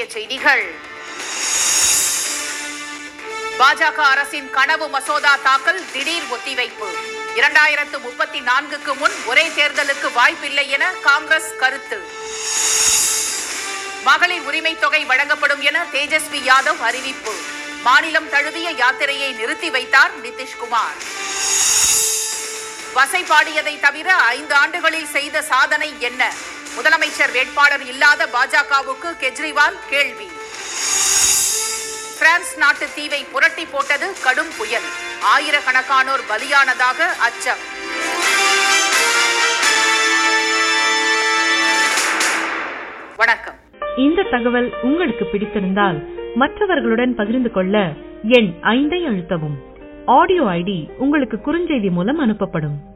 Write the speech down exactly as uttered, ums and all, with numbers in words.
செய்திகள். பாஜக அரசின் கனவு மசோதா தாக்கல் திடீர் ஒத்திவைப்பு. இரண்டாயிரத்து முப்பத்தி நான்குக்கு முன் ஒரே தேர்தலுக்கு வாய்ப்பில்லை என காங்கிரஸ் கருத்து. மகளிர் உரிமை தொகை வழங்கப்படும் என தேஜஸ்வி யாதவ் அறிவிப்பு. மாநிலம் தழுவிய யாத்திரையை நிறுத்தி வைத்தார் நிதிஷ்குமார். வசை பாடியதை தவிர ஐந்து ஆண்டுகளில் செய்த சாதனை என்ன? முதலமைச்சர் வேட்பாளர் இல்லாத பாஜகவுக்கு கெஜ்ரிவால் கேள்வி. பிரான்ஸ் நாட்டு தீவை புரட்டி போட்டது கடும் புயல். ஆயிரக்கணக்கானோர் பலியானதாக அச்சம். வணக்கம். இந்த தகவல் உங்களுக்கு பிடித்திருந்தால் மற்றவர்களுடன் பகிர்ந்து கொள்ள எண் ஐந்தை அழுத்தவும். ஆடியோ ஐடி உங்களுக்கு குறுஞ்செய்தி மூலம் அனுப்பப்படும்.